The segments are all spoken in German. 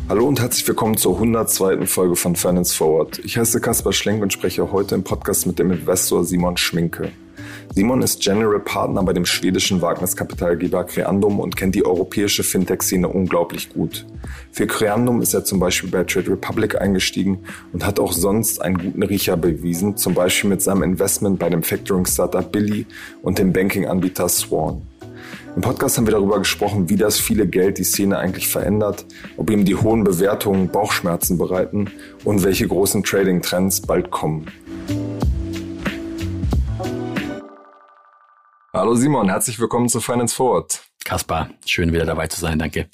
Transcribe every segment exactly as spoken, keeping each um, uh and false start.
Hallo und herzlich willkommen zur hundertzweiten Folge von Finance Forward. Ich heiße Kaspar Schlenk und spreche heute im Podcast mit dem Investor Simon Schminke. Simon ist General Partner bei dem schwedischen Wagniskapitalgeber Creandum und kennt die europäische Fintech-Szene unglaublich gut. Für Creandum ist er zum Beispiel bei Trade Republic eingestiegen und hat auch sonst einen guten Riecher bewiesen, zum Beispiel mit seinem Investment bei dem Factoring-Startup Billy und dem Banking-Anbieter Swan. Im Podcast haben wir darüber gesprochen, wie das viele Geld die Szene eigentlich verändert, ob ihm die hohen Bewertungen Bauchschmerzen bereiten und welche großen Trading-Trends bald kommen. Hallo Simon, herzlich willkommen zu Finance Forward. Kaspar, schön wieder dabei zu sein, danke.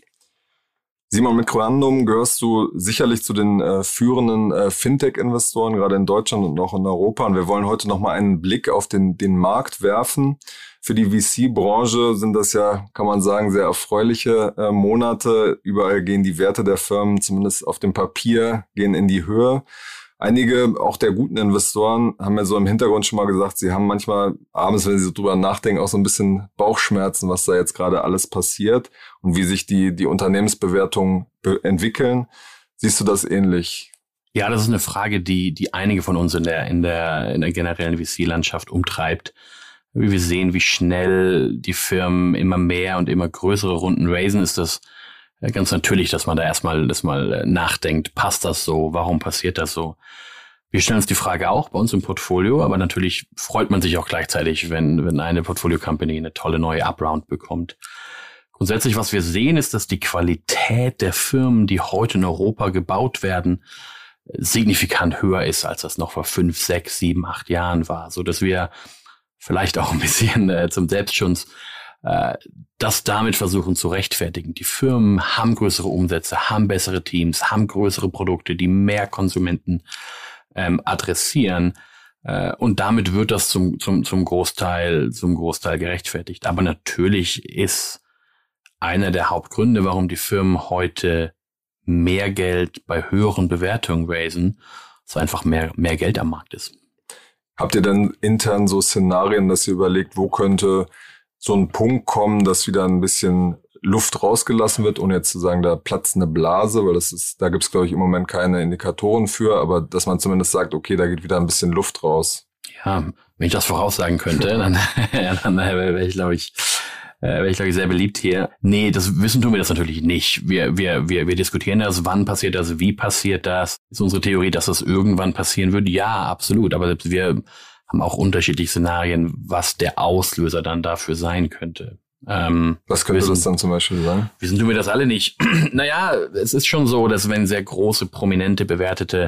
Simon, mit Creandum gehörst du sicherlich zu den äh, führenden äh, Fintech-Investoren, gerade in Deutschland und auch in Europa. Und wir wollen heute nochmal einen Blick auf den, den Markt werfen. Für die V C-Branche sind das ja, kann man sagen, sehr erfreuliche äh, Monate. Überall gehen die Werte der Firmen, zumindest auf dem Papier, gehen in die Höhe. Einige, auch der guten Investoren, haben ja so im Hintergrund schon mal gesagt, sie haben manchmal abends, wenn sie so drüber nachdenken, auch so ein bisschen Bauchschmerzen, was da jetzt gerade alles passiert und wie sich die, die Unternehmensbewertungen be- entwickeln. Siehst du das ähnlich? Ja, das ist eine Frage, die, die einige von uns in der, in der, in der generellen V C-Landschaft umtreibt. Wie wir sehen, wie schnell die Firmen immer mehr und immer größere Runden raisen, ist das ganz natürlich, dass man da erstmal, dass mal nachdenkt, passt das so? Warum passiert das so? Wir stellen uns die Frage auch bei uns im Portfolio, aber natürlich freut man sich auch gleichzeitig, wenn, wenn eine Portfolio-Company eine tolle neue Upround bekommt. Grundsätzlich, was wir sehen, ist, dass die Qualität der Firmen, die heute in Europa gebaut werden, signifikant höher ist, als das noch vor fünf, sechs, sieben, acht Jahren war, so dass wir vielleicht auch ein bisschen äh, zum Selbstschutz, äh, das damit versuchen zu rechtfertigen. Die Firmen haben größere Umsätze, haben bessere Teams, haben größere Produkte, die mehr Konsumenten ähm, adressieren. Äh, und damit wird das zum, zum, zum Großteil, zum Großteil gerechtfertigt. Aber natürlich ist einer der Hauptgründe, warum die Firmen heute mehr Geld bei höheren Bewertungen raisen, dass einfach mehr, mehr Geld am Markt ist. Habt ihr dann intern so Szenarien, dass ihr überlegt, wo könnte so ein Punkt kommen, dass wieder ein bisschen Luft rausgelassen wird, ohne jetzt zu sagen, da platzt eine Blase, weil das ist, da gibt's glaube ich im Moment keine Indikatoren für, aber dass man zumindest sagt, okay, da geht wieder ein bisschen Luft raus. Ja, wenn ich das voraussagen könnte, dann, dann wäre ich, glaube ich, wäre ich, glaube ich, sehr beliebt hier. Nee, das wissen tun wir das natürlich nicht. Wir, wir, wir, wir diskutieren das, wann passiert das, wie passiert das. Ist unsere Theorie, dass das irgendwann passieren wird? Ja, absolut. Aber selbst wir haben auch unterschiedliche Szenarien, was der Auslöser dann dafür sein könnte. Ähm, was könnte wissen, das dann zum Beispiel sein? Wissen tun wir das alle nicht. Naja, es ist schon so, dass wenn sehr große, prominente, bewertete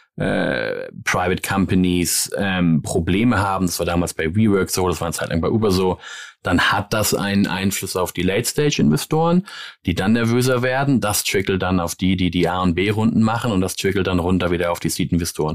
äh, Private Companies ähm, Probleme haben, das war damals bei WeWork so, das war eine Zeit lang bei Uber so, dann hat das einen Einfluss auf die Late-Stage-Investoren, die dann nervöser werden. Das trickelt dann auf die, die die A- und B-Runden machen und das trickelt dann runter wieder auf die Seed-Investoren.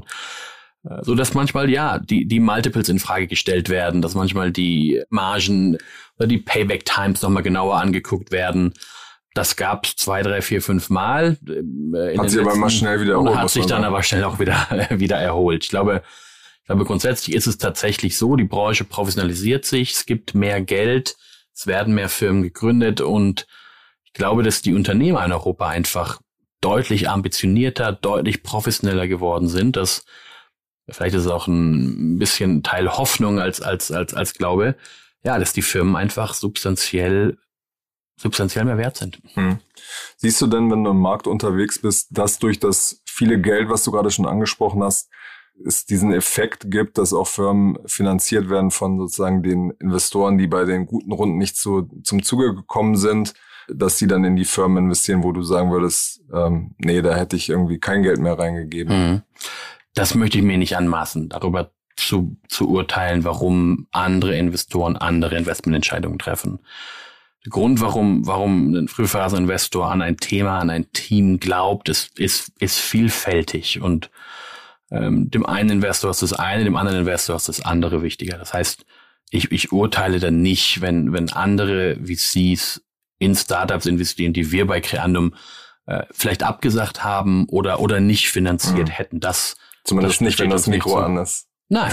So dass manchmal, ja, die die Multiples in Frage gestellt werden, dass manchmal die Margen oder die Payback-Times nochmal genauer angegugt werden. Das gab's zwei, drei, vier, fünf Mal. In hat sich aber mal schnell wieder erholt. Und hat sich dann sagen. aber schnell auch wieder wieder erholt. Ich glaube, ich glaube grundsätzlich ist es tatsächlich so, die Branche professionalisiert sich, es gibt mehr Geld, es werden mehr Firmen gegründet und ich glaube, dass die Unternehmer in Europa einfach deutlich ambitionierter, deutlich professioneller geworden sind. Das vielleicht ist es auch ein bisschen Teil Hoffnung als als als als Glaube, ja, dass die Firmen einfach substanziell substanziell mehr wert sind. Hm. Siehst du denn, wenn du im Markt unterwegs bist, dass durch das viele Geld, was du gerade schon angesprochen hast, es diesen Effekt gibt, dass auch Firmen finanziert werden von sozusagen den Investoren, die bei den guten Runden nicht zu, zum Zuge gekommen sind, dass sie dann in die Firmen investieren, wo du sagen würdest, ähm, nee, da hätte ich irgendwie kein Geld mehr reingegeben. Mhm. Das möchte ich mir nicht anmaßen, darüber zu, zu urteilen, warum andere Investoren andere Investmententscheidungen treffen. Der Grund, warum, warum ein Frühphaseninvestor an ein Thema, an ein Team glaubt, ist, ist, ist vielfältig und ähm, dem einen Investor ist das eine, dem anderen Investor ist das andere wichtiger. Das heißt, ich, ich urteile dann nicht, wenn, wenn andere V Cs in Startups investieren, die wir bei Creandum äh, vielleicht abgesagt haben oder, oder nicht finanziert mhm. hätten. Das Zumindest das nicht, wenn das Mikro an ist. Nein,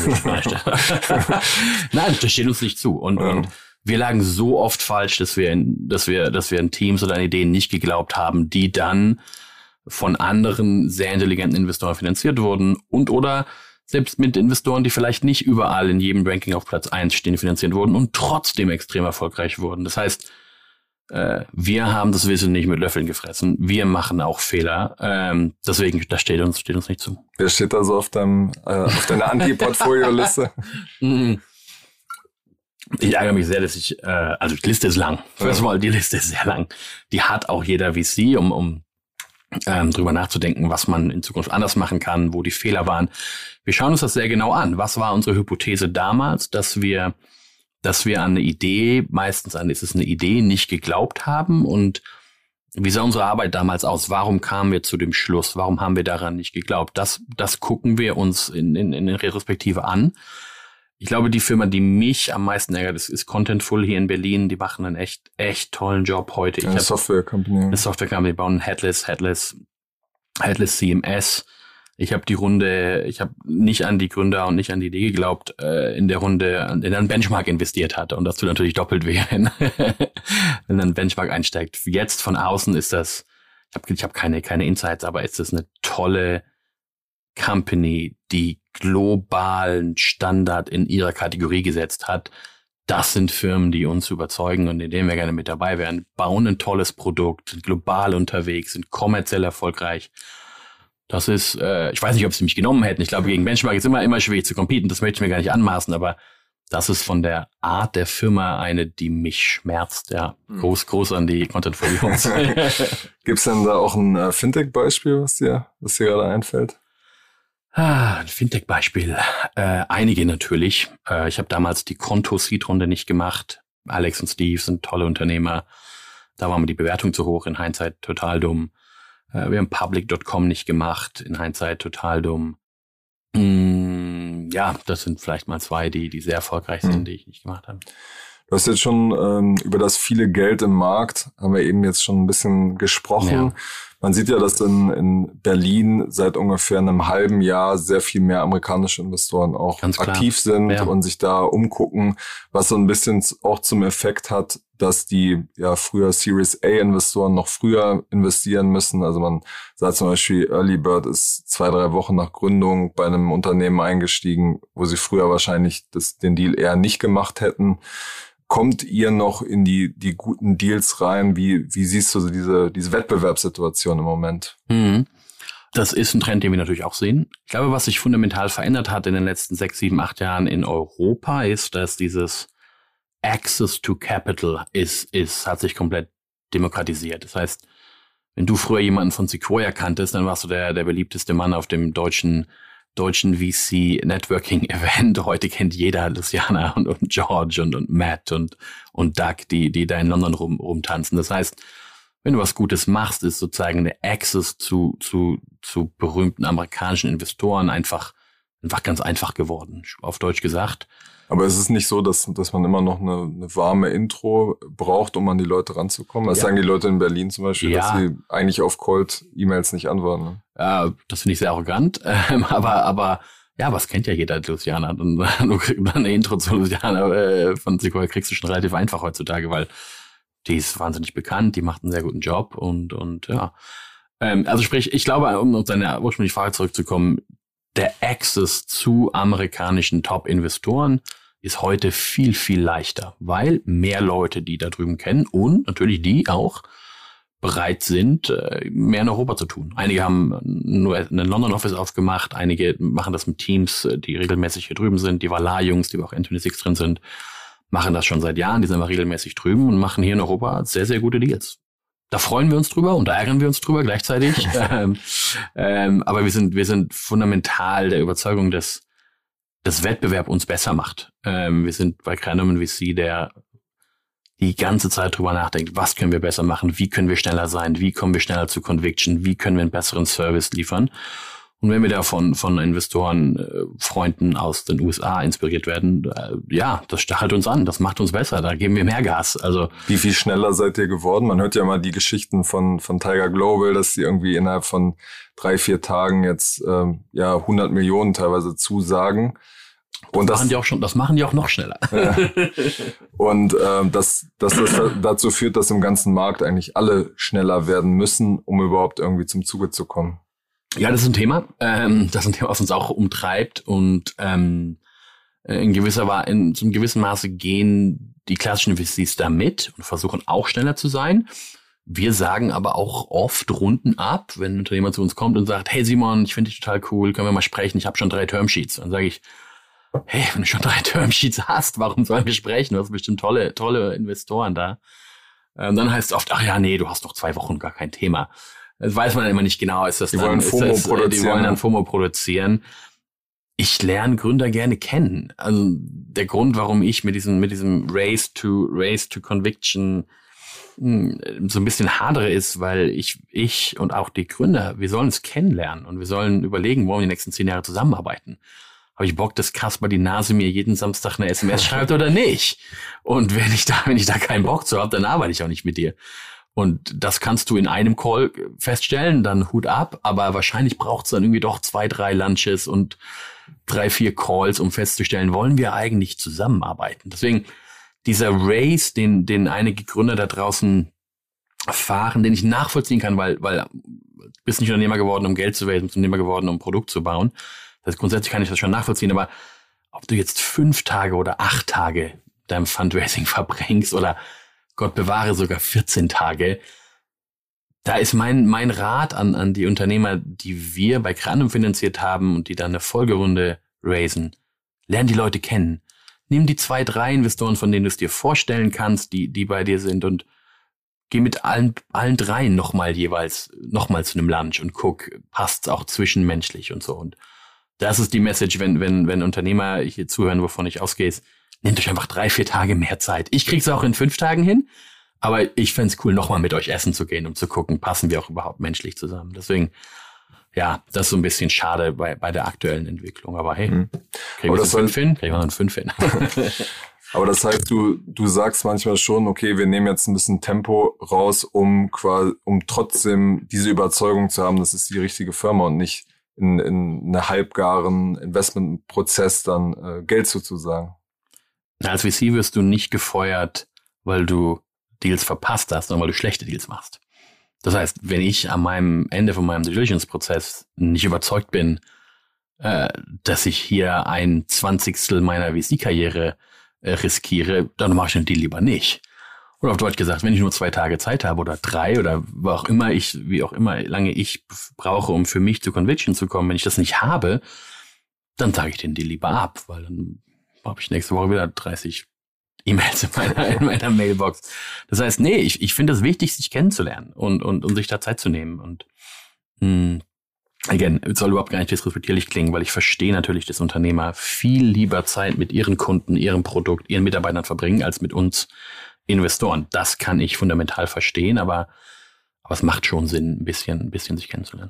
nein, das steht uns nicht zu. Und, ja. und wir lagen so oft falsch, dass wir, in, dass wir, dass wir in Teams oder an Ideen nicht geglaubt haben, die dann von anderen sehr intelligenten Investoren finanziert wurden und oder selbst mit Investoren, die vielleicht nicht überall in jedem Ranking auf Platz eins stehen, finanziert wurden und trotzdem extrem erfolgreich wurden. Das heißt, äh, wir haben das Wissen nicht mit Löffeln gefressen. Wir machen auch Fehler. Ähm, deswegen, das steht uns, steht uns nicht zu. Wer steht da so auf deinem, äh, auf deiner Anti-Portfolio-Liste? Ich ärgere mich sehr, dass ich, äh, also die Liste ist lang. First of all, die Liste ist sehr lang. Die hat auch jeder V C, um, um ähm, drüber nachzudenken, was man in Zukunft anders machen kann, wo die Fehler waren. Wir schauen uns das sehr genau an. Was war unsere Hypothese damals, dass wir, dass wir an eine Idee, meistens an, ist es eine Idee, nicht geglaubt haben? Und wie sah unsere Arbeit damals aus? Warum kamen wir zu dem Schluss? Warum haben wir daran nicht geglaubt? Das, das gucken wir uns in, in, in der Retrospektive an. Ich glaube, die Firma, die mich am meisten ärgert, ist, ist Contentful hier in Berlin. Die machen einen echt, echt tollen Job heute. Ich eine Software Company. Eine Software Company, die bauen Headless, Headless, Headless C M S. Ich habe die Runde, ich habe nicht an die Gründer und nicht an die Idee geglaubt, äh, in der Runde, in einen Benchmark investiert hatte. Und das tut natürlich doppelt weh, wenn, wenn ein Benchmark einsteigt. Jetzt von außen ist das, ich habe ich hab keine, keine Insights, aber ist das eine tolle Company, die globalen Standard in ihrer Kategorie gesetzt hat. Das sind Firmen, die uns überzeugen und in denen wir gerne mit dabei wären. Bauen ein tolles Produkt, sind global unterwegs, sind kommerziell erfolgreich. Das ist, äh, ich weiß nicht, ob sie mich genommen hätten. Ich glaube, gegen Benchmark ist immer, immer schwierig zu competen. Das möchte ich mir gar nicht anmaßen, aber das ist von der Art der Firma eine, die mich schmerzt. Ja, groß, groß an die Content-Folios. Gibt's denn da auch ein äh, Fintech-Beispiel, was dir, was dir gerade einfällt? Ah, ein Fintech-Beispiel. Äh, einige natürlich. Äh, ich habe damals die Konto-Seed-Runde nicht gemacht. Alex und Steve sind tolle Unternehmer. Da war mir die Bewertung zu hoch. In Hindsight total dumm. Äh, wir haben Public Punkt com nicht gemacht. In Hindsight total dumm. Mm, ja, das sind vielleicht mal zwei, die, die sehr erfolgreich sind, hm. die ich nicht gemacht habe. Du hast jetzt schon ähm, über das viele Geld im Markt, haben wir eben jetzt schon ein bisschen gesprochen. Ja. Man sieht ja, dass in, in Berlin seit ungefähr einem halben Jahr sehr viel mehr amerikanische Investoren auch aktiv sind ja. und sich da umgucken, was so ein bisschen auch zum Effekt hat, dass die ja früher Series A-Investoren noch früher investieren müssen. Also man sagt zum Beispiel, Early Bird ist zwei, drei Wochen nach Gründung bei einem Unternehmen eingestiegen, wo sie früher wahrscheinlich das, den Deal eher nicht gemacht hätten. Kommt ihr noch in die die guten Deals rein? Wie wie siehst du diese diese Wettbewerbssituation im Moment? Mhm. Das ist ein Trend, den wir natürlich auch sehen. Ich glaube, was sich fundamental verändert hat in den letzten sechs, sieben, acht Jahren in Europa, ist, dass dieses Access to Capital ist ist hat sich komplett demokratisiert. Das heißt, wenn du früher jemanden von Sequoia kanntest, dann warst du der der beliebteste Mann auf dem deutschen deutschen V C-Networking-Event. Heute kennt jeder Luciana und, und George und, und Matt und, und Doug, die, die da in London rum, rumtanzen. Das heißt, wenn du was Gutes machst, ist sozusagen der Access zu, zu, zu berühmten amerikanischen Investoren einfach, einfach ganz einfach geworden, auf Deutsch gesagt. Aber es ist nicht so, dass, dass man immer noch eine, eine warme Intro braucht, um an die Leute ranzukommen. Das ja. sagen die Leute in Berlin zum Beispiel, ja. dass sie eigentlich auf Cold-E-Mails nicht antworten. Ne? Ja, das finde ich sehr arrogant. Ähm, aber, aber, ja, was kennt ja jeder Luciana? Du, du kriegst eine Intro zu Luciana äh, von Sequoia kriegst du schon relativ einfach heutzutage, weil die ist wahnsinnig bekannt, die macht einen sehr guten Job und, und, ja. Ähm, also sprich, ich glaube, um auf deine ursprüngliche Frage zurückzukommen, der Access zu amerikanischen Top-Investoren ist heute viel, viel leichter, weil mehr Leute die da drüben kennen und natürlich die auch bereit sind, mehr in Europa zu tun. Einige haben nur einen London-Office aufgemacht, einige machen das mit Teams, die regelmäßig hier drüben sind. Die Valar-Jungs, die auch N sechsundzwanzig drin sind, machen das schon seit Jahren, die sind aber regelmäßig drüben und machen hier in Europa sehr, sehr gute Deals. Da freuen wir uns drüber und da ärgern wir uns drüber gleichzeitig. ähm, ähm, aber wir sind, wir sind fundamental der Überzeugung, dass das Wettbewerb uns besser macht. Ähm, wir sind bei keinem V C, der die ganze Zeit drüber nachdenkt, was können wir besser machen, wie können wir schneller sein, wie kommen wir schneller zu Conviction, wie können wir einen besseren Service liefern. Und wenn wir da von, von Investoren, äh, Freunden aus den U S A inspiriert werden, äh, ja, das stachelt uns an, das macht uns besser, da geben wir mehr Gas. Also wie viel schneller seid ihr geworden? Man hört ja mal die Geschichten von von Tiger Global, dass sie irgendwie innerhalb von drei, vier Tagen jetzt ähm, ja hundert Millionen teilweise zusagen. Und das, das machen die auch schon, das machen die auch noch schneller. Ja. Und ähm, dass, dass das dazu führt, dass im ganzen Markt eigentlich alle schneller werden müssen, um überhaupt irgendwie zum Zuge zu kommen. Ja, das ist ein Thema. Ähm, das ist ein Thema, was uns auch umtreibt. Und ähm, in gewisser in zum gewissen Maße gehen die klassischen V Cs da mit und versuchen auch schneller zu sein. Wir sagen aber auch oft Runden ab, wenn ein Unternehmer zu uns kommt und sagt, hey Simon, ich finde dich total cool, können wir mal sprechen, ich habe schon drei Termsheets. Dann sage ich, hey, wenn du schon drei Termsheets hast, warum sollen wir sprechen? Du hast bestimmt tolle, tolle Investoren da. Und dann heißt es oft, ach ja, nee, du hast noch zwei Wochen, gar kein Thema. Das weiß man immer nicht genau. Ist das die dann, wollen FOMO ist das, produzieren. Die wollen dann FOMO produzieren. Ich lerne Gründer gerne kennen. Also der Grund, warum ich mit diesem, mit diesem Race to, Race to Conviction mh, so ein bisschen hadere, ist, weil ich, ich und auch die Gründer, wir sollen uns kennenlernen und wir sollen überlegen, wollen wir die nächsten zehn Jahre zusammenarbeiten. Habe ich Bock, dass Kaspar die Nase mir jeden Samstag eine S M S schreibt oder nicht? Und wenn ich da, wenn ich da keinen Bock zu habe, dann arbeite ich auch nicht mit dir. Und das kannst du in einem Call feststellen, dann Hut ab, aber wahrscheinlich braucht es dann irgendwie doch zwei, drei Lunches und drei, vier Calls, um festzustellen, wollen wir eigentlich zusammenarbeiten? Deswegen dieser Race, den, den einige Gründer da draußen fahren, den ich nachvollziehen kann, weil, weil du bist nicht Unternehmer geworden, um Geld zu raisen, du bist Unternehmer geworden, um ein Produkt zu bauen. Das heißt, grundsätzlich kann ich das schon nachvollziehen, aber ob du jetzt fünf Tage oder acht Tage deinem Fundraising verbringst oder Gott bewahre sogar vierzehn Tage, da ist mein mein Rat an an die Unternehmer, die wir bei Creandum finanziert haben und die dann eine Folgerunde raisen, lern die Leute kennen. Nimm die zwei, drei Investoren, von denen du es dir vorstellen kannst, die die bei dir sind und geh mit allen allen dreien nochmal jeweils nochmal zu einem Lunch und guck, passt's auch zwischenmenschlich und so. Und das ist die Message, wenn wenn wenn Unternehmer hier zuhören, wovon ich ausgehe, ist, nehmt euch einfach drei, vier Tage mehr Zeit. Ich krieg's auch in fünf Tagen hin, aber ich fänd's cool, nochmal mit euch essen zu gehen, um zu gucken, passen wir auch überhaupt menschlich zusammen. Deswegen, ja, das ist so ein bisschen schade bei bei der aktuellen Entwicklung. Aber hey, mhm. kriegen wir das fünf hin? Kriegen wir einen fünf hin. Aber das heißt, du du sagst manchmal schon, okay, wir nehmen jetzt ein bisschen Tempo raus, um quasi, um trotzdem diese Überzeugung zu haben, das ist die richtige Firma und nicht in, in einer halbgaren Investmentprozess dann äh, Geld zuzusagen. Als V C wirst du nicht gefeuert, weil du Deals verpasst hast, sondern weil du schlechte Deals machst. Das heißt, wenn ich an meinem Ende von meinem Due Diligence-Prozess nicht überzeugt bin, äh, dass ich hier ein Zwanzigstel meiner V C-Karriere äh, riskiere, dann mache ich den Deal lieber nicht. Oder auf Deutsch gesagt, wenn ich nur zwei Tage Zeit habe oder drei oder wo auch immer ich, wie auch immer lange ich brauche, um für mich zu Conviction zu kommen, wenn ich das nicht habe, dann sage ich den Deal lieber ab, weil dann habe ich nächste Woche wieder dreißig E-Mails in meiner, in meiner Mailbox. Das heißt, nee, ich, ich finde es wichtig, sich kennenzulernen und, und, und sich da Zeit zu nehmen. Und mh, again, es soll überhaupt gar nicht disrespektierlich klingen, weil ich verstehe natürlich, dass Unternehmer viel lieber Zeit mit ihren Kunden, ihrem Produkt, ihren Mitarbeitern verbringen, als mit uns Investoren. Das kann ich fundamental verstehen, aber, aber es macht schon Sinn, ein bisschen, ein bisschen sich kennenzulernen.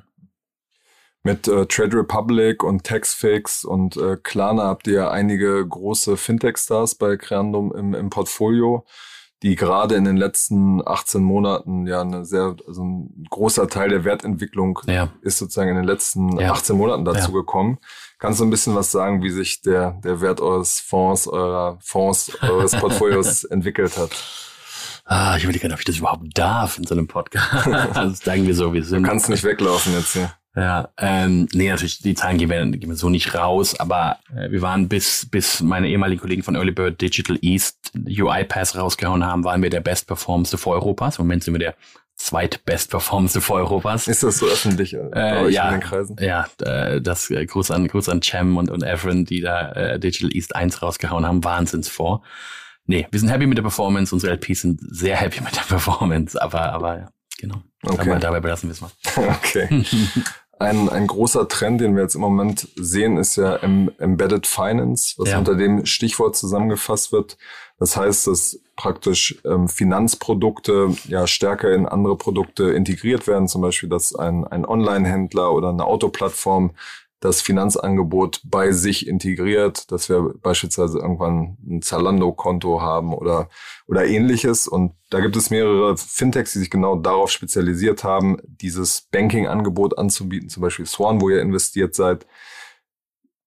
Mit äh, Trade Republic und Taxfix und äh, Klarna habt ihr ja einige große Fintech-Stars bei Creandum im, im Portfolio, die gerade in den letzten achtzehn Monaten ja eine sehr, also ein großer Teil der Wertentwicklung ja. ist sozusagen in den letzten ja. achtzehn Monaten dazu ja. gekommen. Kannst du ein bisschen was sagen, wie sich der, der Wert eures Fonds, eurer Fonds, eures Portfolios entwickelt hat? Ah, ich überlege gerade, ob ich das überhaupt darf in so einem Podcast. Das sagen wir so, wir sind. Du kannst nicht weglaufen jetzt hier. Ja, ähm, nee, natürlich, die Zahlen gehen wir, gehen wir so nicht raus, aber äh, wir waren bis bis meine ehemaligen Kollegen von Early Bird Digital East UiPath rausgehauen haben, waren wir der bestperformendste Fonds Europas. Im Moment sind wir der zweitbestperformendste Fonds Europas. Ist das so öffentlich äh, bei äh, euch ja, in den Kreisen? Ja, äh, das äh, Gruß an Gruß an Cem und, und Evren, die da äh, Digital East eins rausgehauen haben. Wahnsinnsfonds. Nee, wir sind happy mit der Performance, unsere L Ps sind sehr happy mit der Performance, aber aber ja, genau. Okay. Aber dabei belassen wir es mal. Okay. Ein, ein großer Trend, den wir jetzt im Moment sehen, ist ja em, Embedded Finance, was ja. unter dem Stichwort zusammengefasst wird. Das heißt, dass praktisch ähm, Finanzprodukte ja stärker in andere Produkte integriert werden. Zum Beispiel, dass ein, ein Online-Händler oder eine Autoplattform das Finanzangebot bei sich integriert, dass wir beispielsweise irgendwann ein Zalando-Konto haben oder oder ähnliches. Und da gibt es mehrere Fintechs, die sich genau darauf spezialisiert haben, dieses Banking-Angebot anzubieten, zum Beispiel Swan, wo ihr investiert seid.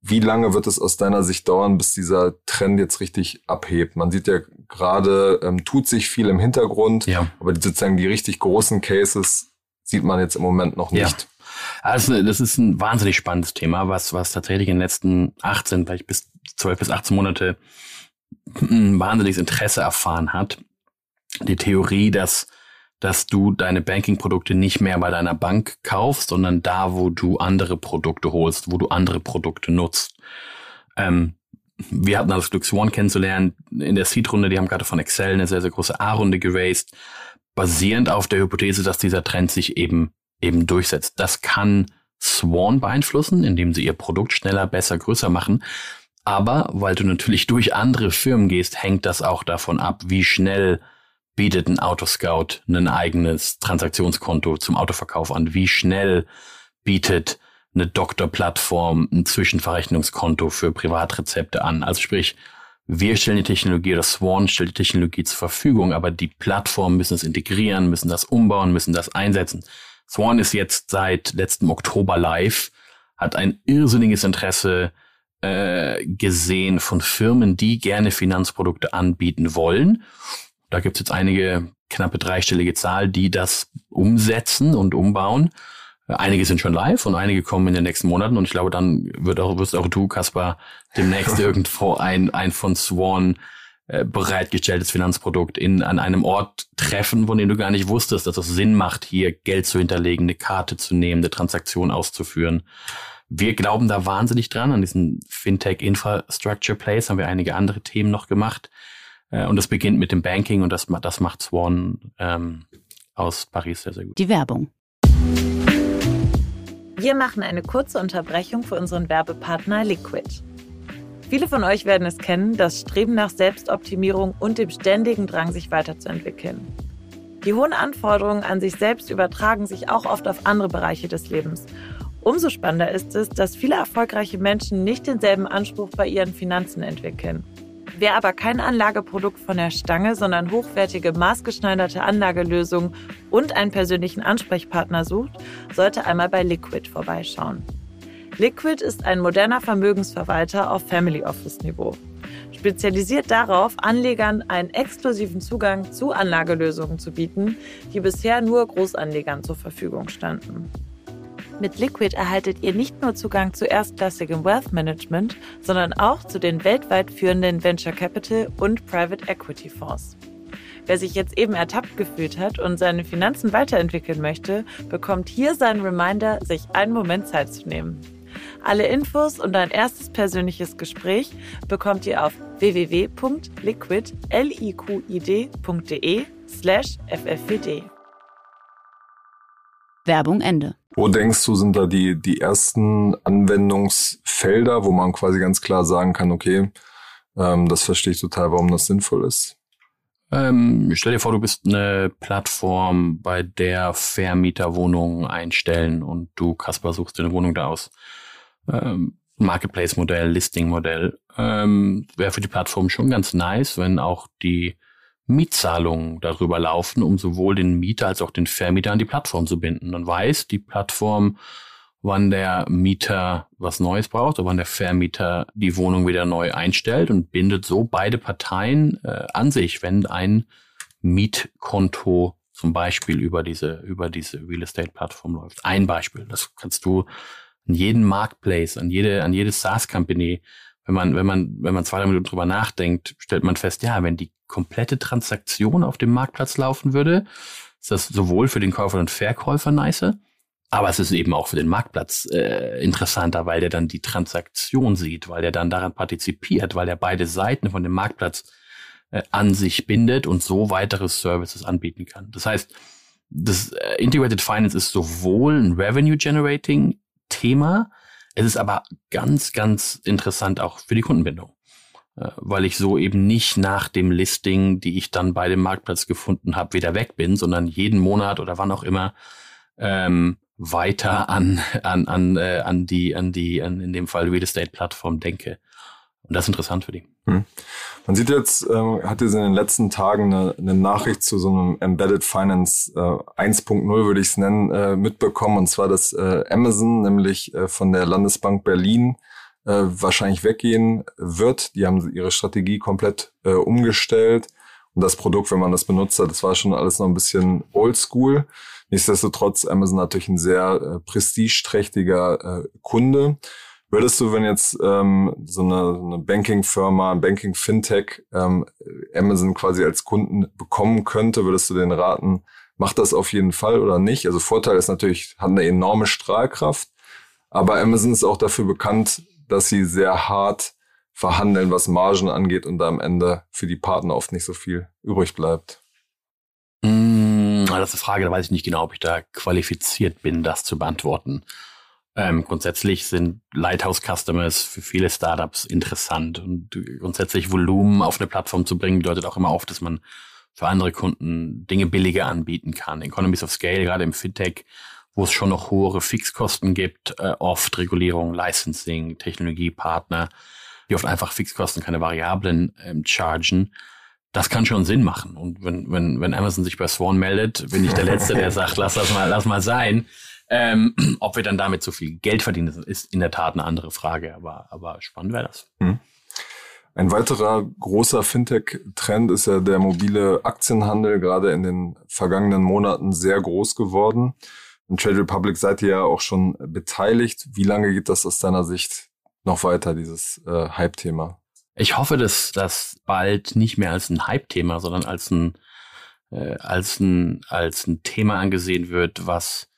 Wie lange wird es aus deiner Sicht dauern, bis dieser Trend jetzt richtig abhebt? Man sieht ja gerade, ähm, tut sich viel im Hintergrund, ja. aber die, sozusagen die richtig großen Cases sieht man jetzt im Moment noch nicht. Ja. Also das ist ein wahnsinnig spannendes Thema, was was tatsächlich in den letzten achtzehn, vielleicht bis zwölf bis achtzehn Monate ein wahnsinniges Interesse erfahren hat. Die Theorie, dass dass du deine Banking-Produkte nicht mehr bei deiner Bank kaufst, sondern da, wo du andere Produkte holst, wo du andere Produkte nutzt. Ähm, wir hatten das Glück, Swan kennenzulernen in der Seed-Runde. Die haben gerade von Accel eine sehr, sehr große A-Runde geraced, basierend auf der Hypothese, dass dieser Trend sich eben eben durchsetzt. Das kann Swan beeinflussen, indem sie ihr Produkt schneller, besser, größer machen. Aber weil du natürlich durch andere Firmen gehst, hängt das auch davon ab, wie schnell bietet ein Autoscout ein eigenes Transaktionskonto zum Autoverkauf an? Wie schnell bietet eine Doktor-Plattform ein Zwischenverrechnungskonto für Privatrezepte an? Also sprich, wir stellen die Technologie oder Swan stellt die Technologie zur Verfügung, aber die Plattformen müssen es integrieren, müssen das umbauen, müssen das einsetzen. Swan ist jetzt seit letztem Oktober live, hat ein irrsinniges Interesse äh, gesehen von Firmen, die gerne Finanzprodukte anbieten wollen. Da gibt es jetzt einige knappe dreistellige Zahl, die das umsetzen und umbauen. Einige sind schon live und einige kommen in den nächsten Monaten. Und ich glaube, dann wird auch, wirst auch du, Kaspar, demnächst irgendwo ein, ein von Swan äh, bereitgestelltes Finanzprodukt in, an einem Ort treffen, von dem du gar nicht wusstest, dass es Sinn macht, hier Geld zu hinterlegen, eine Karte zu nehmen, eine Transaktion auszuführen. Wir glauben da wahnsinnig dran. An diesen Fintech-Infrastructure Plays haben wir einige andere Themen noch gemacht. Und das beginnt mit dem Banking und das, das macht Swan ähm, aus Paris sehr, sehr gut. Die Werbung. Wir machen eine kurze Unterbrechung für unseren Werbepartner Liquid. Viele von euch werden es kennen, das Streben nach Selbstoptimierung und dem ständigen Drang, sich weiterzuentwickeln. Die hohen Anforderungen an sich selbst übertragen sich auch oft auf andere Bereiche des Lebens. Umso spannender ist es, dass viele erfolgreiche Menschen nicht denselben Anspruch bei ihren Finanzen entwickeln. Wer aber kein Anlageprodukt von der Stange, sondern hochwertige, maßgeschneiderte Anlagelösungen und einen persönlichen Ansprechpartner sucht, sollte einmal bei Liquid vorbeischauen. Liquid ist ein moderner Vermögensverwalter auf Family Office Niveau. Spezialisiert darauf, Anlegern einen exklusiven Zugang zu Anlagelösungen zu bieten, die bisher nur Großanlegern zur Verfügung standen. Mit Liquid erhaltet ihr nicht nur Zugang zu erstklassigem Wealth Management, sondern auch zu den weltweit führenden Venture Capital und Private Equity Fonds. Wer sich jetzt eben ertappt gefühlt hat und seine Finanzen weiterentwickeln möchte, bekommt hier seinen Reminder, sich einen Moment Zeit zu nehmen. Alle Infos und ein erstes persönliches Gespräch bekommt ihr auf w w w punkt liquid punkt de slash f f w d. Werbung Ende. Wo denkst du, sind da die, die ersten Anwendungsfelder, wo man quasi ganz klar sagen kann, okay, ähm, das verstehe ich total, warum das sinnvoll ist? Ähm, stell dir vor, du bist eine Plattform, bei der Vermieter Wohnungen einstellen und du, Kaspar, suchst dir eine Wohnung da aus. Ähm, Marketplace-Modell, Listing-Modell. Ähm, wäre für die Plattform schon ganz nice, wenn auch die Mietzahlungen darüber laufen, um sowohl den Mieter als auch den Vermieter an die Plattform zu binden. Dann weiß die Plattform, wann der Mieter was Neues braucht oder wann der Vermieter die Wohnung wieder neu einstellt und bindet so beide Parteien äh, an sich, wenn ein Mietkonto zum Beispiel über diese über diese Real Estate Plattform läuft. Ein Beispiel, das kannst du an jeden Marketplace, an jede an jede SaaS Company, wenn man wenn man wenn man zwei drei Minuten drüber nachdenkt, stellt man fest, ja, wenn die komplette Transaktion auf dem Marktplatz laufen würde, ist das sowohl für den Käufer und Verkäufer nicer, aber es ist eben auch für den Marktplatz äh, interessanter, weil der dann die Transaktion sieht, weil der dann daran partizipiert, weil der beide Seiten von dem Marktplatz äh, an sich bindet und so weitere Services anbieten kann. Das heißt, das äh, Integrated Finance ist sowohl ein Revenue-Generating-Thema, es ist aber ganz, ganz interessant auch für die Kundenbindung, äh, weil ich so eben nicht nach dem Listing, die ich dann bei dem Marktplatz gefunden habe, wieder weg bin, sondern jeden Monat oder wann auch immer ähm, weiter an an an äh, an die an die an in dem Fall Real Estate Plattform denke. Und das ist interessant für die. Hm. Man sieht jetzt, äh, hat jetzt in den letzten Tagen eine, eine Nachricht zu so einem Embedded Finance äh, eins Punkt null, würde ich es nennen, äh, mitbekommen. Und zwar, dass äh, Amazon, nämlich äh, von der Landesbank Berlin, äh, wahrscheinlich weggehen wird. Die haben ihre Strategie komplett äh, umgestellt. Und das Produkt, wenn man das benutzt hat, das war schon alles noch ein bisschen oldschool. Nichtsdestotrotz, Amazon natürlich ein sehr äh, prestigeträchtiger äh, Kunde. Würdest du, wenn jetzt ähm, so eine, eine Banking-Firma, ein Banking-Fintech ähm, Amazon quasi als Kunden bekommen könnte, würdest du denen raten, mach das auf jeden Fall oder nicht? Also Vorteil ist natürlich, hat eine enorme Strahlkraft, aber Amazon ist auch dafür bekannt, dass sie sehr hart verhandeln, was Margen angeht und da am Ende für die Partner oft nicht so viel übrig bleibt. Mm, das ist eine Frage, da weiß ich nicht genau, ob ich da qualifiziert bin, das zu beantworten. Ähm, grundsätzlich sind Lighthouse-Customers für viele Startups interessant und grundsätzlich Volumen auf eine Plattform zu bringen, bedeutet auch immer oft, dass man für andere Kunden Dinge billiger anbieten kann. Economies of Scale, gerade im Fintech, wo es schon noch höhere Fixkosten gibt, äh, oft Regulierung, Licensing, Technologiepartner, die oft einfach Fixkosten, keine Variablen ähm, chargen. Das kann schon Sinn machen. Und wenn, wenn, wenn Amazon sich bei Swan meldet, bin ich der Letzte, der sagt, lass das mal, lass mal sein. Ähm, ob wir dann damit so viel Geld verdienen, ist in der Tat eine andere Frage, aber, aber spannend wäre das. Hm. Ein weiterer großer Fintech-Trend ist ja der mobile Aktienhandel, gerade in den vergangenen Monaten sehr groß geworden. In Trade Republic seid ihr ja auch schon beteiligt. Wie lange geht das aus deiner Sicht noch weiter, dieses äh, Hype-Thema? Ich hoffe, dass das bald nicht mehr als ein Hype-Thema, sondern als ein, äh, als ein, als ein Thema angesehen wird, was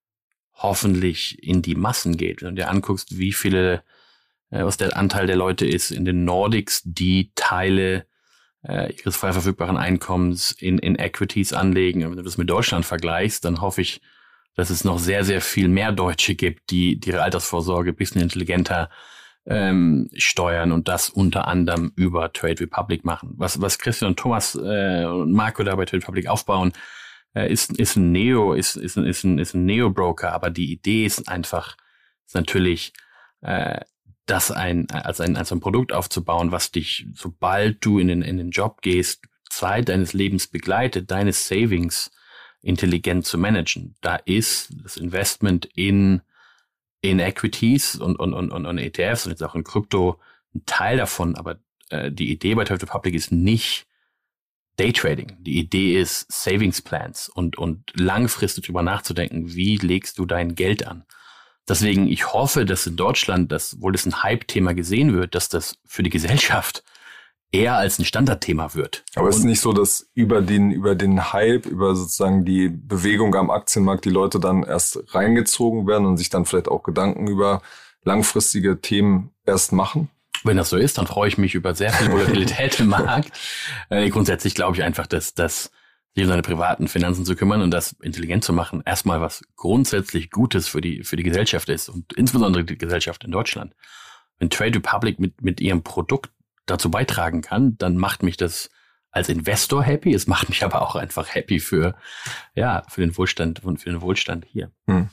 hoffentlich in die Massen geht. Wenn du dir anguckst, wie viele, äh, was der Anteil der Leute ist in den Nordics, die Teile äh, ihres frei verfügbaren Einkommens in, in Equities anlegen. Und wenn du das mit Deutschland vergleichst, dann hoffe ich, dass es noch sehr, sehr viel mehr Deutsche gibt, die, die ihre Altersvorsorge ein bisschen intelligenter ähm, steuern und das unter anderem über Trade Republic machen. Was, was Christian und Thomas äh, und Marco da bei Trade Republic aufbauen, ist ist ein Neo ist ist ein ist ein ist ein Neo-Broker, aber die Idee ist einfach ist natürlich äh, das ein als ein als ein Produkt aufzubauen, was dich, sobald du in den in den Job gehst, Zeit deines Lebens begleitet, deine Savings intelligent zu managen. Da ist das Investment in in Equities und und und und E T Fs und jetzt auch in Krypto ein Teil davon, aber äh, die Idee bei Trade Republic ist nicht Daytrading. Die Idee ist Savings Plans und, und langfristig drüber nachzudenken, wie legst du dein Geld an. Deswegen, ich hoffe, dass in Deutschland, dass, obwohl das ein Hype-Thema gesehen wird, dass das für die Gesellschaft eher als ein Standardthema wird. Aber es ist nicht so, dass über den, über den Hype, über sozusagen die Bewegung am Aktienmarkt die Leute dann erst reingezogen werden und sich dann vielleicht auch Gedanken über langfristige Themen erst machen? Wenn das so ist, dann freue ich mich über sehr viel Volatilität im Markt. Äh, grundsätzlich glaube ich einfach, dass, dass sich um seine privaten Finanzen zu kümmern und das intelligent zu machen, erstmal was grundsätzlich Gutes für die, für die Gesellschaft ist und insbesondere die Gesellschaft in Deutschland. Wenn Trade Republic mit, mit ihrem Produkt dazu beitragen kann, dann macht mich das als Investor happy. Es macht mich aber auch einfach happy für, ja, für den Wohlstand und für den Wohlstand hier. Hm.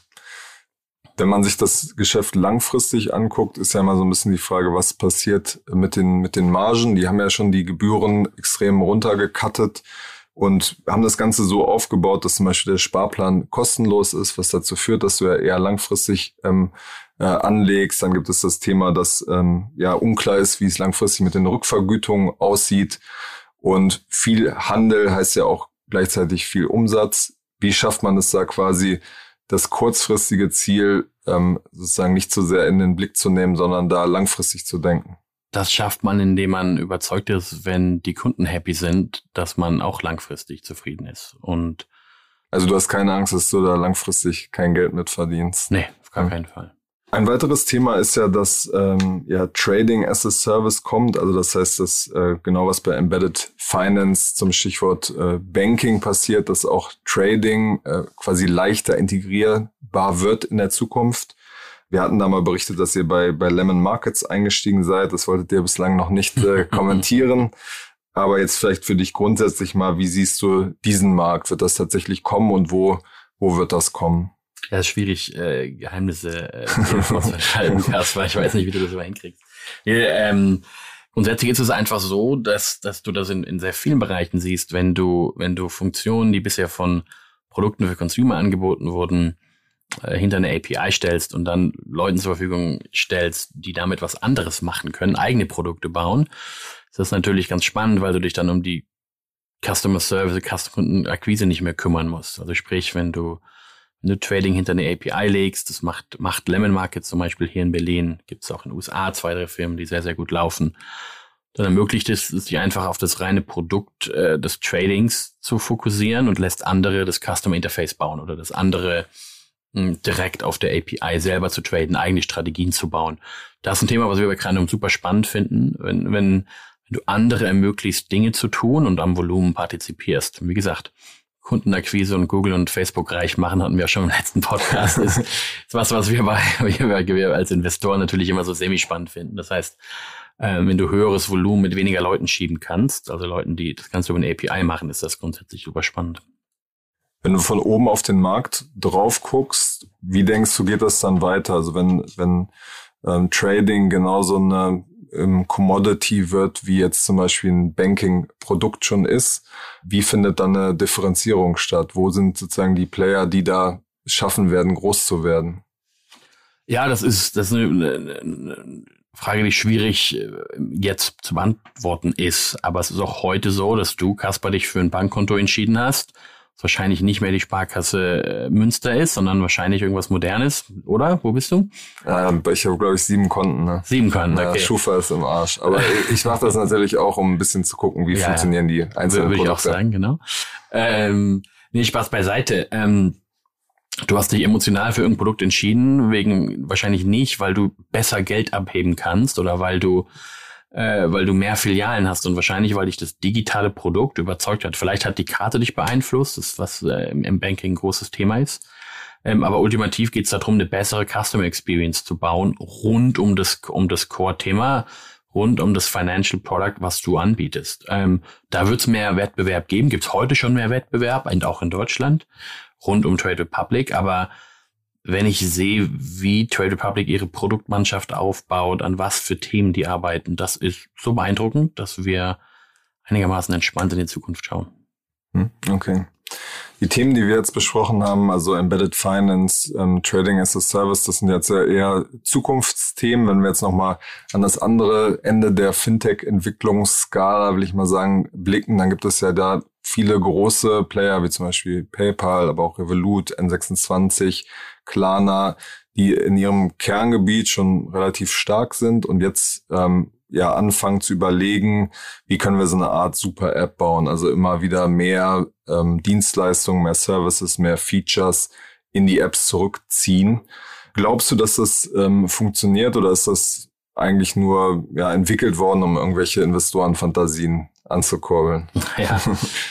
Wenn man sich das Geschäft langfristig anguckt, ist ja immer so ein bisschen die Frage, was passiert mit den mit den Margen. Die haben ja schon die Gebühren extrem runtergekattet und haben das Ganze so aufgebaut, dass zum Beispiel der Sparplan kostenlos ist, was dazu führt, dass du ja eher langfristig ähm, äh, anlegst. Dann gibt es das Thema, dass ähm, ja unklar ist, wie es langfristig mit den Rückvergütungen aussieht. Und viel Handel heißt ja auch gleichzeitig viel Umsatz. Wie schafft man es da quasi, das kurzfristige Ziel ähm, sozusagen nicht zu sehr in den Blick zu nehmen, sondern da langfristig zu denken? Das schafft man, indem man überzeugt ist, wenn die Kunden happy sind, dass man auch langfristig zufrieden ist. Und also du hast keine Angst, dass du da langfristig kein Geld mit verdienst? Nee, auf gar keinen Fall. Ein weiteres Thema ist ja, dass ähm, ja Trading as a Service kommt. Also das heißt, dass äh, genau was bei Embedded Finance zum Stichwort äh, Banking passiert, dass auch Trading äh, quasi leichter integrierbar wird in der Zukunft. Wir hatten da mal berichtet, dass ihr bei bei Lemon Markets eingestiegen seid. Das wolltet ihr bislang noch nicht äh, kommentieren. Aber jetzt vielleicht für dich grundsätzlich mal, wie siehst du diesen Markt? Wird das tatsächlich kommen und wo wo wird das kommen? Ja, ist schwierig, äh, Geheimnisse äh, auszuschalten, Kaspar. Ich weiß nicht, wie du das immer hinkriegst. Nee, ähm, grundsätzlich ist es einfach so, dass dass du das in, in sehr vielen Bereichen siehst, wenn du wenn du Funktionen, die bisher von Produkten für Consumer angeboten wurden, äh, hinter eine A P I stellst und dann Leuten zur Verfügung stellst, die damit was anderes machen können, eigene Produkte bauen, ist das natürlich ganz spannend, weil du dich dann um die Customer Service, Kundenakquise nicht mehr kümmern musst. Also sprich, wenn du, wenn du Trading hinter eine A P I legst, das macht, macht Lemon Market zum Beispiel hier in Berlin, gibt es auch in den U S A zwei, drei Firmen, die sehr, sehr gut laufen. Dann ermöglicht es, sich einfach auf das reine Produkt äh, des Tradings zu fokussieren und lässt andere das Customer Interface bauen oder das andere mh, direkt auf der A P I selber zu traden, eigene Strategien zu bauen. Das ist ein Thema, was wir bei Cranium super spannend finden, wenn, wenn wenn du andere ermöglichst, Dinge zu tun und am Volumen partizipierst. Wie gesagt, Kundenakquise und Google und Facebook reich machen, hatten wir ja schon im letzten Podcast. Das ist was, was wir, bei, wir als Investoren natürlich immer so semi-spannend finden. Das heißt, äh, wenn du höheres Volumen mit weniger Leuten schieben kannst, also Leuten, die das Ganze über eine A P I machen, ist das grundsätzlich super spannend. Wenn du von oben auf den Markt drauf guckst, wie denkst du, geht das dann weiter? Also wenn, wenn ähm, Trading genauso eine Commodity wird, wie jetzt zum Beispiel ein Banking-Produkt schon ist, wie findet dann eine Differenzierung statt? Wo sind sozusagen die Player, die da schaffen werden, groß zu werden? Ja, das ist, das ist eine, eine Frage, die schwierig jetzt zu beantworten ist. Aber es ist auch heute so, dass du, Kaspar, dich für ein Bankkonto entschieden hast. Was wahrscheinlich nicht mehr die Sparkasse Münster ist, sondern wahrscheinlich irgendwas Modernes, oder? Wo bist du? Ja, ich habe, glaube ich, sieben Konten. Ne? Sieben Konten, ja, okay. Schufa ist im Arsch. Aber ich mache das natürlich auch, um ein bisschen zu gucken, wie ja, funktionieren die einzelnen Würde Produkte. Würde ich auch sagen, genau. Ähm, nee, Spaß beiseite. Ähm, du hast dich emotional für irgendein Produkt entschieden, wegen wahrscheinlich nicht, weil du besser Geld abheben kannst oder weil du Äh, weil du mehr Filialen hast und wahrscheinlich, weil dich das digitale Produkt überzeugt hat. Vielleicht hat die Karte dich beeinflusst, das ist, was äh, im Banking ein großes Thema ist. Ähm, aber ultimativ geht es darum, eine bessere Customer Experience zu bauen, rund um das um das Core-Thema, rund um das Financial Product, was du anbietest. Ähm, da wird es mehr Wettbewerb geben, gibt es heute schon mehr Wettbewerb, und auch in Deutschland, rund um Trade Republic, aber wenn ich sehe, wie Trade Republic ihre Produktmannschaft aufbaut, an was für Themen die arbeiten, das ist so beeindruckend, dass wir einigermaßen entspannt in die Zukunft schauen. Okay. Die Themen, die wir jetzt besprochen haben, also Embedded Finance, ähm, Trading as a Service, das sind jetzt ja eher Zukunftsthemen. Wenn wir jetzt nochmal an das andere Ende der Fintech-Entwicklungsskala, will ich mal sagen, blicken, dann gibt es ja da viele große Player, wie zum Beispiel PayPal, aber auch Revolut, N sechsundzwanzig, Klarna, die in ihrem Kerngebiet schon relativ stark sind und jetzt ähm, ja anfangen zu überlegen, wie können wir so eine Art Super-App bauen, also immer wieder mehr ähm, Dienstleistungen, mehr Services, mehr Features in die Apps zurückziehen. Glaubst du, dass das ähm, funktioniert oder ist das eigentlich nur ja entwickelt worden, um irgendwelche Investorenfantasien anzukurbeln? Ja,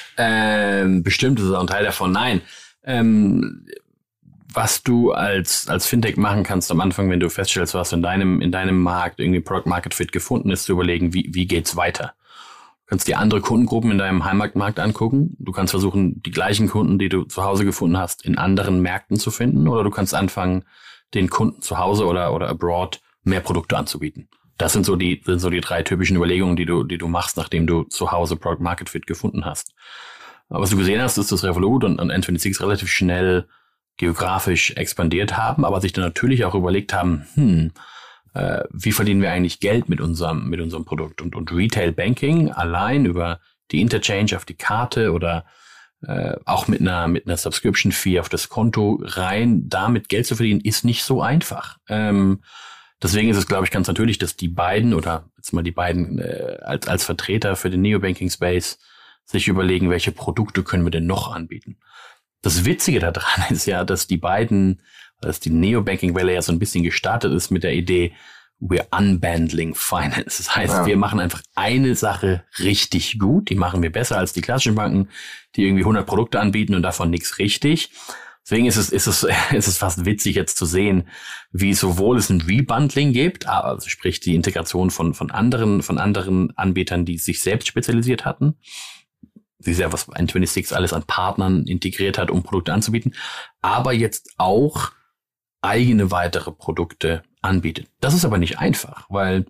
ähm, bestimmt ist es auch ein Teil davon. Nein, ähm, was du als als Fintech machen kannst am Anfang, wenn du feststellst, was in deinem in deinem Markt irgendwie Product Market Fit gefunden ist, zu überlegen, wie wie geht's weiter. Du kannst dir andere Kundengruppen in deinem Heimatmarkt angucken. Du kannst versuchen, die gleichen Kunden, die du zu Hause gefunden hast, in anderen Märkten zu finden, oder du kannst anfangen, den Kunden zu Hause oder oder abroad mehr Produkte anzubieten. Das sind so die sind so die drei typischen Überlegungen, die du die du machst, nachdem du zu Hause Product Market Fit gefunden hast. Aber was du gesehen hast, ist, dass Revolut und, und N sechsundzwanzig relativ schnell geografisch expandiert haben, aber sich dann natürlich auch überlegt haben, hm, äh, wie verdienen wir eigentlich Geld mit unserem mit unserem Produkt? Und, und Retail Banking allein über die Interchange auf die Karte oder äh, auch mit einer mit einer Subscription Fee auf das Konto rein, damit Geld zu verdienen, ist nicht so einfach. Ähm, deswegen ist es, glaube ich, ganz natürlich, dass die beiden oder jetzt mal die beiden äh, als als Vertreter für den Neobanking Space sich überlegen, welche Produkte können wir denn noch anbieten. Das Witzige daran ist ja, dass die beiden, dass die Neobanking-Welle ja so ein bisschen gestartet ist mit der Idee, we're unbundling finance. Das heißt, ja. wir machen einfach eine Sache richtig gut, die machen wir besser als die klassischen Banken, die irgendwie hundert Produkte anbieten und davon nichts richtig. Deswegen ist es, ist es, ist es fast witzig jetzt zu sehen, wie sowohl es ein Rebundling gibt, also sprich die Integration von, von anderen, von anderen Anbietern, die sich selbst spezialisiert hatten. Sie ist ja, was N sechsundzwanzig alles an Partnern integriert hat, um Produkte anzubieten, aber jetzt auch eigene weitere Produkte anbietet. Das ist aber nicht einfach, weil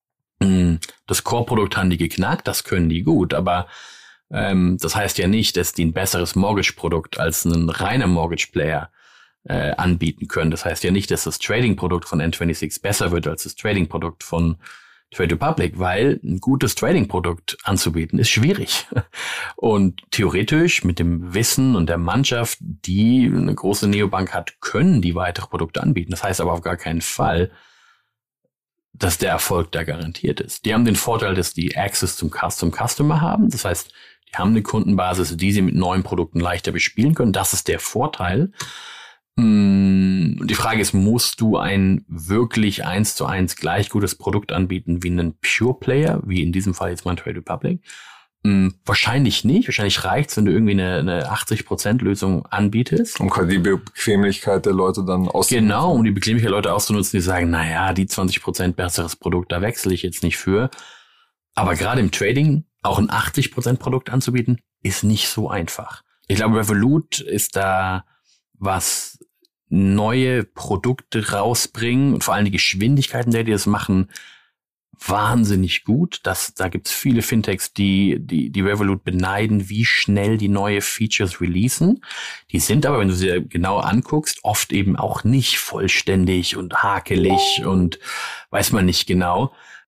mh, das Core-Produkt haben die geknackt, das können die gut, aber ähm, das heißt ja nicht, dass die ein besseres Mortgage-Produkt als ein reiner Mortgage-Player äh, anbieten können. Das heißt ja nicht, dass das Trading-Produkt von N sechsundzwanzig besser wird als das Trading-Produkt von Trade Republic, weil ein gutes Trading-Produkt anzubieten ist schwierig. Und theoretisch mit dem Wissen und der Mannschaft, die eine große Neobank hat, können die weitere Produkte anbieten. Das heißt aber auf gar keinen Fall, dass der Erfolg da garantiert ist. Die haben den Vorteil, dass die Access zum Custom Customer haben. Das heißt, die haben eine Kundenbasis, die sie mit neuen Produkten leichter bespielen können. Das ist der Vorteil. Die Frage ist, musst du ein wirklich eins zu eins gleich gutes Produkt anbieten wie einen Pure Player, wie in diesem Fall jetzt mal Trade Republic? Wahrscheinlich nicht. Wahrscheinlich reicht's, wenn du irgendwie eine, eine achtzig Prozent Lösung anbietest. Um die Bequemlichkeit der Leute dann auszunutzen. Genau, um die Bequemlichkeit der Leute auszunutzen, die sagen, naja, die zwanzig Prozent besseres Produkt, da wechsle ich jetzt nicht für. Aber gerade im Trading auch ein achtzig Prozent Produkt anzubieten, ist nicht so einfach. Ich glaube, Revolut ist da, was neue Produkte rausbringen und vor allem die Geschwindigkeiten, der die das machen, wahnsinnig gut. Das, da gibt's viele Fintechs, die, die, die Revolut beneiden, wie schnell die neue Features releasen. Die sind aber, wenn du sie genau anguckst, oft eben auch nicht vollständig und hakelig und weiß man nicht genau.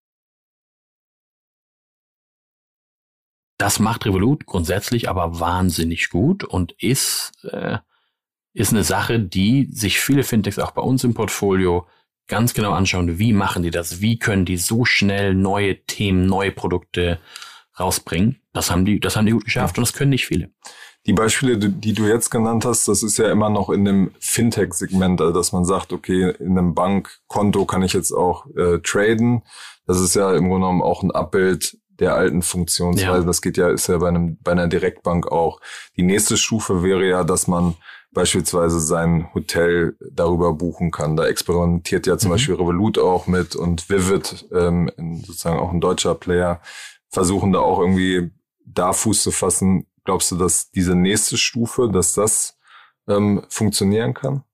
Das macht Revolut grundsätzlich aber wahnsinnig gut und ist, äh, ist eine Sache, die sich viele Fintechs auch bei uns im Portfolio ganz genau anschauen. Wie machen die das? Wie können die so schnell neue Themen, neue Produkte rausbringen? Das haben die, das haben die gut geschafft und das können nicht viele. Die Beispiele, die du jetzt genannt hast, das ist ja immer noch in dem Fintech-Segment, also dass man sagt, okay, in einem Bankkonto kann ich jetzt auch äh, traden. Das ist ja im Grunde genommen auch ein Abbild der alten Funktionsweise. Ja. Das geht ja, ist ja bei einem, bei einer Direktbank auch. Die nächste Stufe wäre ja, dass man beispielsweise sein Hotel darüber buchen kann. Da experimentiert ja zum mhm. Beispiel Revolut auch mit und Vivid, ähm, sozusagen auch ein deutscher Player, versuchen da auch irgendwie da Fuß zu fassen. Glaubst du, dass diese nächste Stufe, dass das ähm, funktionieren kann?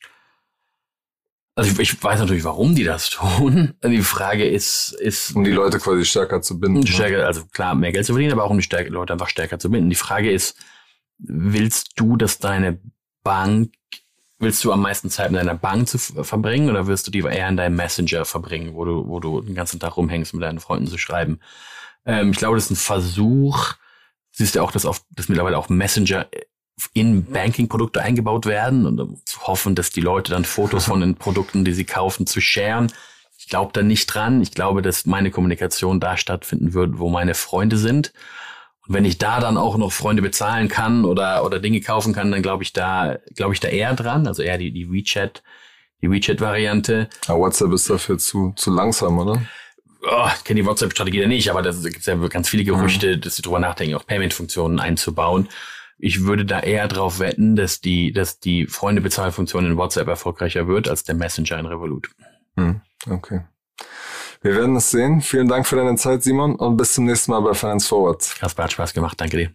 Also ich, ich weiß natürlich, warum die das tun. Die Frage ist, ist um die Leute quasi stärker zu binden. Stärker, also klar, mehr Geld zu verdienen, aber auch um die stärker, Leute einfach stärker zu binden. Die Frage ist, willst du, dass deine Bank, willst du am meisten Zeit in deiner Bank zu verbringen oder wirst du die eher in deinem Messenger verbringen, wo du, wo du den ganzen Tag rumhängst, mit deinen Freunden zu schreiben? Ähm, ich glaube, das ist ein Versuch. Siehst du ja auch, dass, auf, dass mittlerweile auch Messenger in Banking-Produkte eingebaut werden und um zu hoffen, dass die Leute dann Fotos von den Produkten, die sie kaufen, zu sharen. Ich glaube da nicht dran. Ich glaube, dass meine Kommunikation da stattfinden wird, wo meine Freunde sind. Und wenn ich da dann auch noch Freunde bezahlen kann oder oder Dinge kaufen kann, dann glaube ich da glaube ich da eher dran. Also eher die die WeChat, die WeChat-Variante. Ja, WhatsApp ist dafür zu zu langsam, oder? Oh, ich kenne die WhatsApp-Strategie ja nicht, aber da gibt es ja ganz viele Gerüchte, mhm. dass sie drüber nachdenken, auch Payment-Funktionen einzubauen. Ich würde da eher drauf wetten, dass die dass die Freunde-Bezahlfunktion in WhatsApp erfolgreicher wird als der Messenger in Revolut. Mhm. Okay. Wir werden es sehen. Vielen Dank für deine Zeit, Simon, und bis zum nächsten Mal bei Finance Forward. Kasper, hat Spaß gemacht. Danke dir.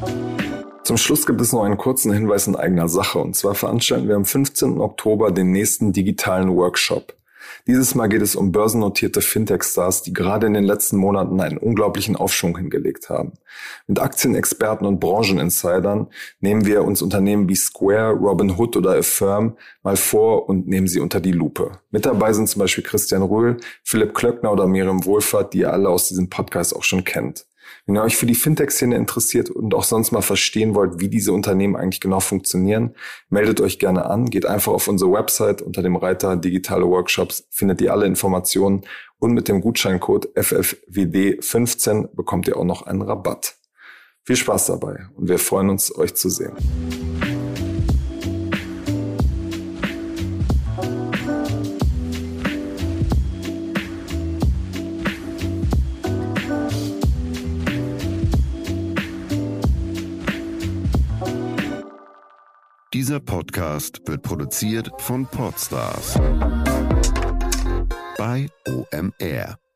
Zum Schluss gibt es noch einen kurzen Hinweis in eigener Sache. Und zwar veranstalten wir am fünfzehnten Oktober den nächsten digitalen Workshop. Dieses Mal geht es um börsennotierte Fintech-Stars, die gerade in den letzten Monaten einen unglaublichen Aufschwung hingelegt haben. Mit Aktienexperten und Brancheninsidern nehmen wir uns Unternehmen wie Square, Robinhood oder Affirm mal vor und nehmen sie unter die Lupe. Mit dabei sind zum Beispiel Christian Röhl, Philipp Klöckner oder Miriam Wohlfahrt, die ihr alle aus diesem Podcast auch schon kennt. Wenn ihr euch für die Fintech-Szene interessiert und auch sonst mal verstehen wollt, wie diese Unternehmen eigentlich genau funktionieren, meldet euch gerne an. Geht einfach auf unsere Website. Unter dem Reiter Digitale Workshops findet ihr alle Informationen. Und mit dem Gutscheincode F F W D fünfzehn bekommt ihr auch noch einen Rabatt. Viel Spaß dabei und wir freuen uns, euch zu sehen. Dieser Podcast wird produziert von Podstars bei O M R.